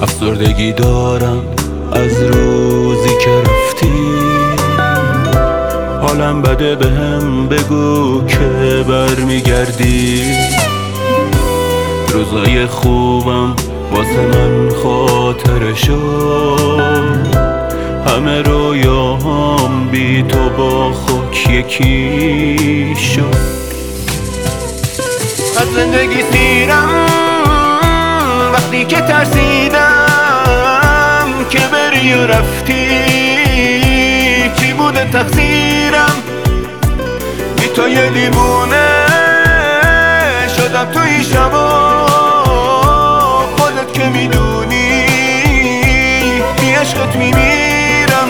افسردگی دارم از روزی که رفتی. حالم بده بهم بگو که برمیگردی. روزای خوبم واسه من خاطره شد، همه رویاهام بی تو با خاک یکی شد. از زندگی سیرم وقتی که ترسیدم که بری و رفتی. چی بوده تقصیرم؟ بی تو یه دیوونه شدم توی شبا. خودت که میدونی بی عشقت میمیرم.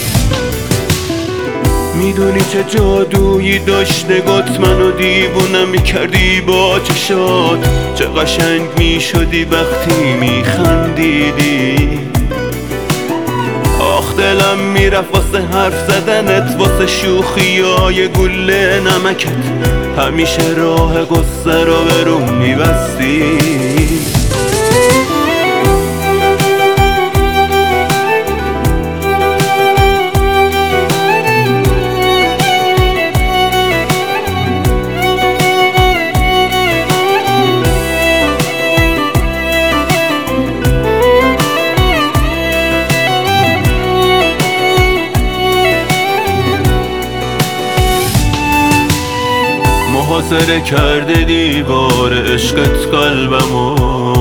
میدونی چه جادویی داشت نگات منو دیوونم میکردی با چشات. چه قشنگ میشدی وقتی میخندیدی. آخ دلم میرفت واسه حرف زدنت، واسه شوخیای گله نمکت. همیشه راه گسته رو به روم میبستی. محاصره کرده دیوار عشقت قلبمو.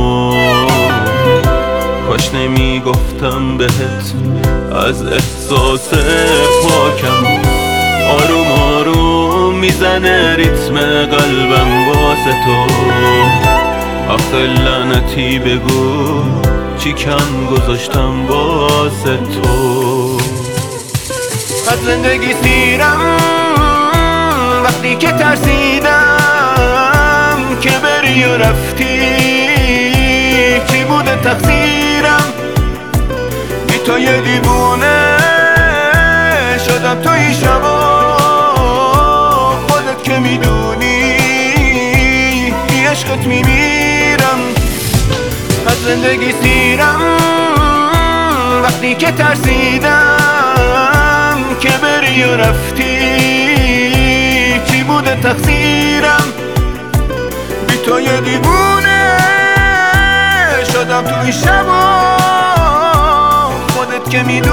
کاش نمیگفتم بهت از احساس پاکم. آروم آروم میزنه ریتم قلبم واسه تو. آخه لعنتی بگو چی کم گذاشتم واسه تو. از زندگی سیرم وقتی که ترسیدم که بری و رفتی. چی بوده تقصیرم؟ بی تو یه دیوونه شدم توی شبا. خودت که میدونی بی عشقت میمیرم. از زندگی سیرم وقتی که ترسیدم که بری و رفتی. چی بوده تقصیرم؟ بی تو یه دیوونه شدم توی شبا. خودت که میدونی